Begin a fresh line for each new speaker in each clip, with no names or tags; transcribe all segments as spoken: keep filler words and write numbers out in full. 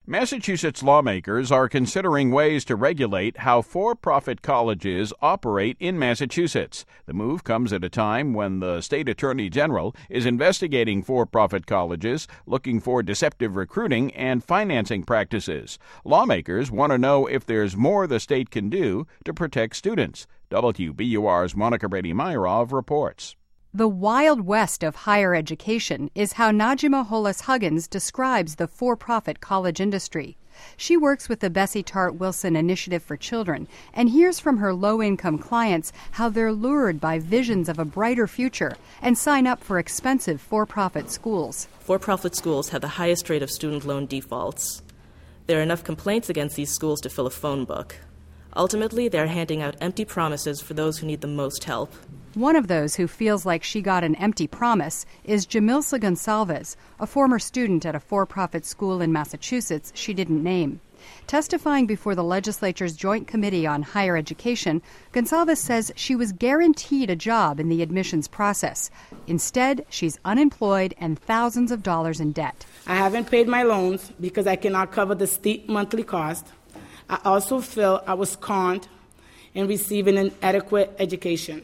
Massachusetts lawmakers are considering ways to regulate how for-profit colleges operate in Massachusetts. The move comes at a time when the state attorney general is investigating for-profit colleges, looking for deceptive recruiting and financing practices. Lawmakers want to know if there's more the state can do to protect students. W B U R's Monica Brady-Meyerov reports.
The Wild West of higher education is how Najima Hollis-Huggins describes the for-profit college industry. She works with the Bessie Tart Wilson Initiative for Children and hears from her low-income clients how they're lured by visions of a brighter future and sign up for expensive for-profit schools.
For-profit schools have the highest rate of student loan defaults. There are enough complaints against these schools to fill a phone book. Ultimately, they're handing out empty promises for those who need the most help.
One of those who feels like she got an empty promise is Jamilsa Gonsalves, a former student at a for-profit school in Massachusetts she didn't name. Testifying before the legislature's Joint Committee on Higher Education, Gonsalves says she was guaranteed a job in the admissions process. Instead, she's unemployed and thousands of dollars in debt.
I haven't paid my loans because I cannot cover the steep monthly cost. I also feel I was conned in receiving an adequate education.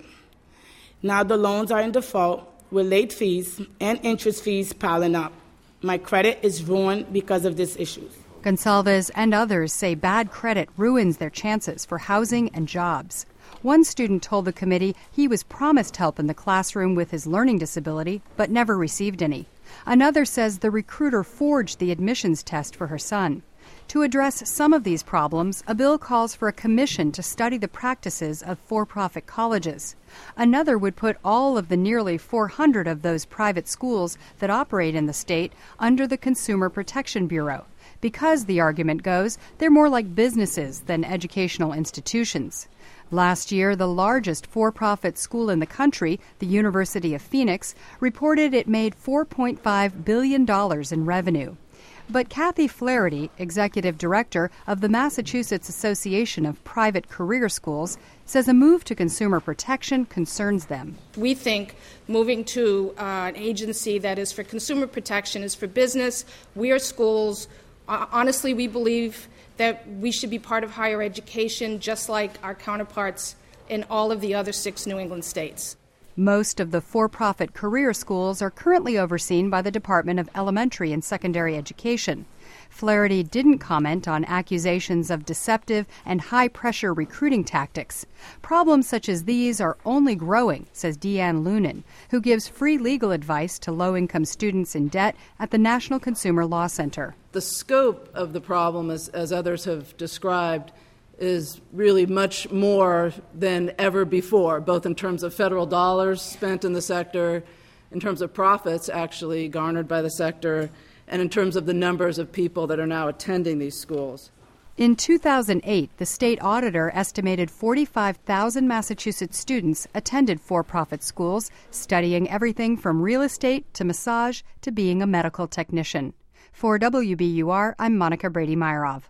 Now the loans are in default with late fees and interest fees piling up. My credit is ruined because of this issue.
Gonsalves and others say bad credit ruins their chances for housing and jobs. One student told the committee he was promised help in the classroom with his learning disability, but never received any. Another says the recruiter forged the admissions test for her son. To address some of these problems, a bill calls for a commission to study the practices of for-profit colleges. Another would put all of the nearly four hundred of those private schools that operate in the state under the Consumer Protection Bureau, because, the argument goes, they're more like businesses than educational institutions. Last year, the largest for-profit school in the country, the University of Phoenix, reported it made four point five billion dollars in revenue. But Kathy Flaherty, executive director of the Massachusetts Association of Private Career Schools, says a move to consumer protection concerns them.
We think moving to uh, an agency that is for consumer protection is for business. We are schools. Uh, honestly, we believe that we should be part of higher education just like our counterparts in all of the other six New England states.
Most of the for-profit career schools are currently overseen by the Department of Elementary and Secondary Education. Flaherty didn't comment on accusations of deceptive and high-pressure recruiting tactics. Problems such as these are only growing, says Deanne Lunan, who gives free legal advice to low-income students in debt at the National Consumer Law Center.
The scope of the problem, as, as others have described, is really much more than ever before, both in terms of federal dollars spent in the sector, in terms of profits actually garnered by the sector, and in terms of the numbers of people that are now attending these schools.
In two thousand eight, the state auditor estimated forty-five thousand Massachusetts students attended for-profit schools, studying everything from real estate to massage to being a medical technician. For W B U R, I'm Monica Brady-Meyerov.